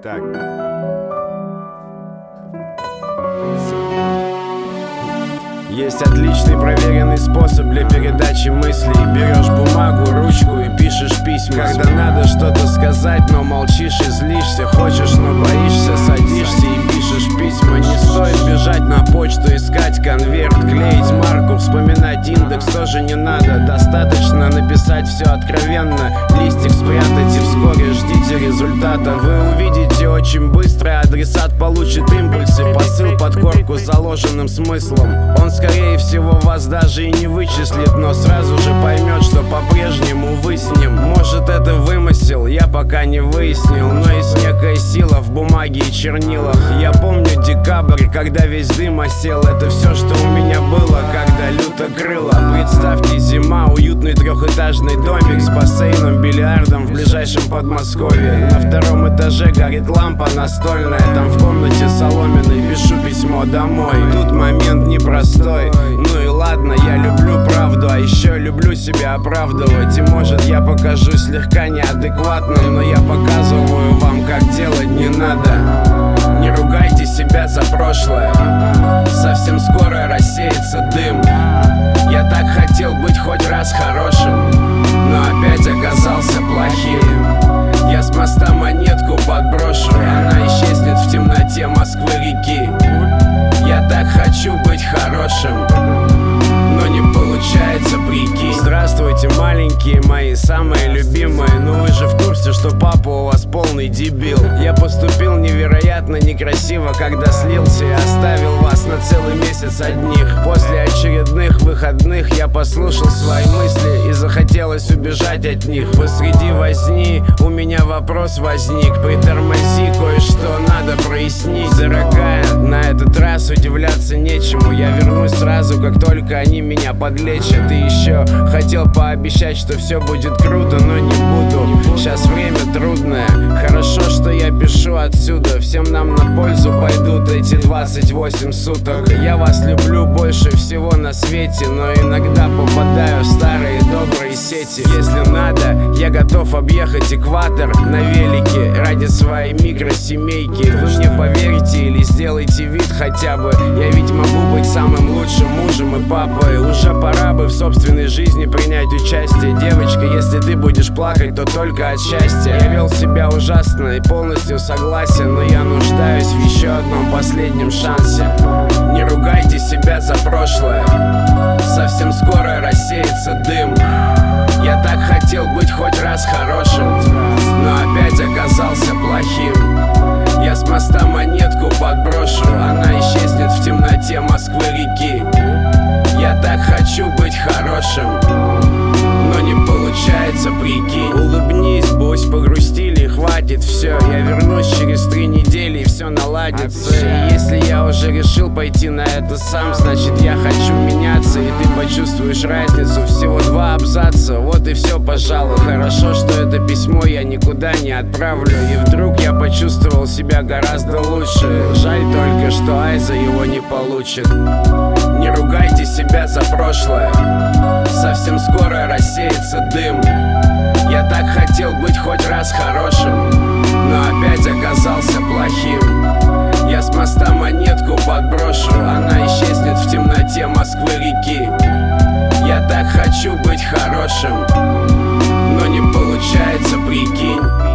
Так. Есть отличный проверенный способ для передачи мыслей. Берешь бумагу, ручку и пишешь письма. Когда надо что-то сказать, но молчишь и злишься. Хочешь, но боишься, садишься и пишешь письма. Не стоит бежать на почту, искать конверт, клеить марку, вспоминать индекс тоже не надо. Достаточно написать все откровенно. Листик спрятать и вскоре ждите результата. Вы увидите очень быстро, адресат получит импульсы. Посыл под корку с заложенным смыслом. Он скорее всего вас даже и не вычислит, но сразу же поймет, что по-прежнему вы с ним. Может, это вымысел, я пока не выяснил, но есть некая сила в бумаге и чернилах. Я помню декабрь, когда весь дым осел. Это все, что у меня было, когда люто крыло. Представьте, зима, уютный трехэтажный домик с бассейном, бильярдом в ближайшем Подмосковье. На втором этаже горит лампа настольная. Там в комнате соломенной пишу письмо домой. Тут момент непростой. Ну и ладно, я люблю правду, а еще люблю себя оправдывать. И может я покажусь слегка неадекватным, но я показываю вам, как делать не надо. Не ругайте себя за прошлое, совсем скоро рассеется дым. Я так хотел быть хоть раз хорошим, но опять оказался плохим. Я с моста монетку подброшу, она исчезнет в темноте Москвы-реки. Я так хочу быть хорошим, но не получается, прикинь. Здравствуйте, маленькие мои, самые любимые. Ну вы же в курсе, что папа у вас полный дебил. Я поступил невероятно некрасиво, когда слился и оставил вас на целый месяц одних. После очередных выходных я послушал свои мысли и захотелось убежать от них. Посреди возни у меня вопрос возник. Притормози, кое-что надо прояснить. Дорогая, на этот раз удивляться нечему. Я вернусь сразу, как только они меня подлечат. И еще хотел пообещать, что все будет круто, но не буду. Сейчас время трудное. Хорошо, что я пишу отсюда. Всем нам на пользу пойдут эти 28 суток. Я вас люблю больше всего на свете, но иногда попадаю в старые добрые сети. Если надо, я готов объехать экватор на велике ради своей микросемейки. Вы мне поверите или сделайте вид хотя бы. Я ведь могу быть самым лучшим мужем и папой. Уже пора бы в собственной жизни принять участие. Девочка, если ты будешь плакать, то только от счастья. Я вел себя ужасно и полностью согласен, но я нуждаюсь в еще одном последнем шансе. Не ругайте себя за прошлое, совсем скоро рассеется дым. Я так хотел быть хоть раз хорошим, но опять оказался плохим. Я с моста монетку подброшу, она исчезнет в темноте Москвы-реки. Я так хочу быть хорошим, но не получается, прикинь. Улыбнись, пусть погрустили, хватит, все. Я вернусь через 3 недели и все наладится. И если я уже решил пойти на это сам, значит я хочу меняться, и ты почувствуешь разницу. Всего 2 абзаца, вот и все, пожалуй. Хорошо, что это письмо я никуда не отправлю, и вдруг я почувствовал себя гораздо лучше. Жаль только, что Айза его не получит. Не ругайте себя за прошлое, совсем скоро рассеется дым. Я так хотел быть хоть раз хорошим, но опять оказался плохим. Я с моста монетку подброшу, она исчезнет в темноте Москвы-реки. Я так хочу быть хорошим, но не получается, прикинь.